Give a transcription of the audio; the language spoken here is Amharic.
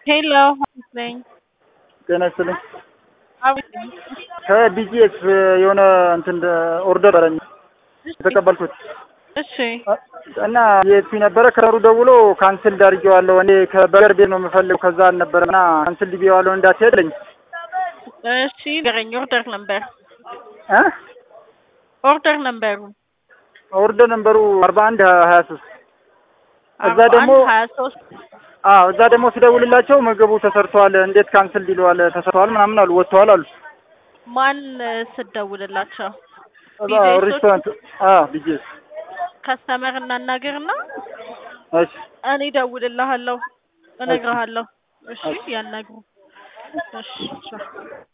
ሄሎ ነኝ። ጤና ይስጥልኝ። አቤት። ከቢጂኤስ የሆነ እንትን ኦርደር አረኝ የተቀበልኩት እሺ እና የፒ ነበረ ከረሩ ደውሎ ካንስል ዳርጌዋለሁ እኔ ከበርገር ቤት ነው የምፈልገው ከዛ አልነበረም እና ካንስል ዲቢዋለሁ እንዳትሄድልኝ። እሺ ገረኝ ኦርደር ነበር እ ኦርደር ነበሩ ኦርደር ነምበሩ 4123 እዛ ደግሞ 23 እዛ ደግሞ ስደውልላቸው ምግቡ ተሰርቷል እንዴት ካንስል ዲለዋል ተሰርቷል ምናምን አሉ ወጥተዋል አሉ። ማን ስደውልላቸው? ሬስቶራንት ቢጂኤስ ከስተመር እናናገርና እሺ እኔ ደውልልሃለሁ እነግርሃለሁ። እሺ ያናግሩ። እሺ